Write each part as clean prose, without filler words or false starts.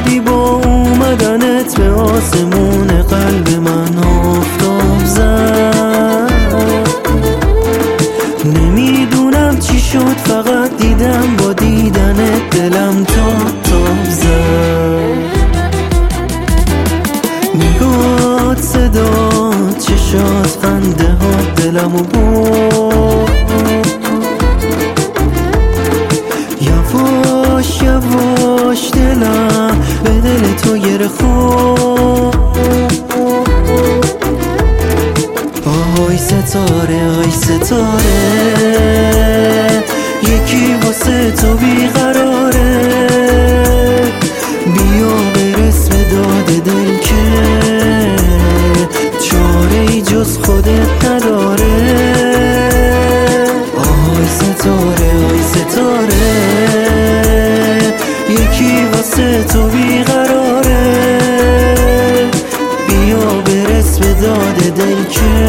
کردی با اومدنت به آسمون قلب من آفتاب زد. نمیدونم چی شد، فقط دیدم با دیدنت دلم تاب زد. نگات، صدات، چشات، خنده ها دلمو برد. یواش یواش دلم به دل تو گره خورد. آی ستاره، آی ستاره، یکی واسه تو بیقراره. بیا برس به داد دل که چاره ای جز خودت نداره. آی ستاره، آی ستاره، یکی واسه تو بیقراره. بیا برس به داد دل که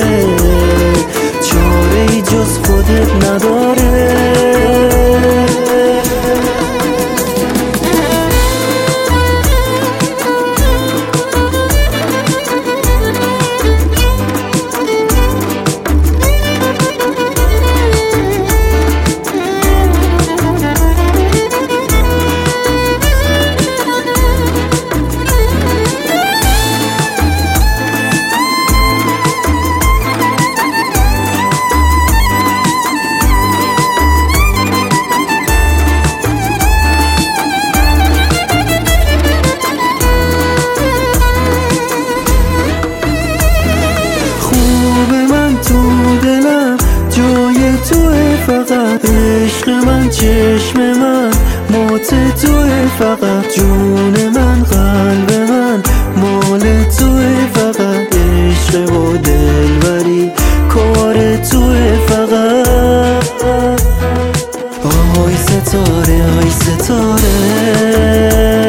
چاره ای جز خودت نداره. فقط عشق من، چشم من، موت توه. فقط جون من، قلب من، مال توه. فقط عشق و دلبری کار توه. فقط آی ستاره، آی ستاره،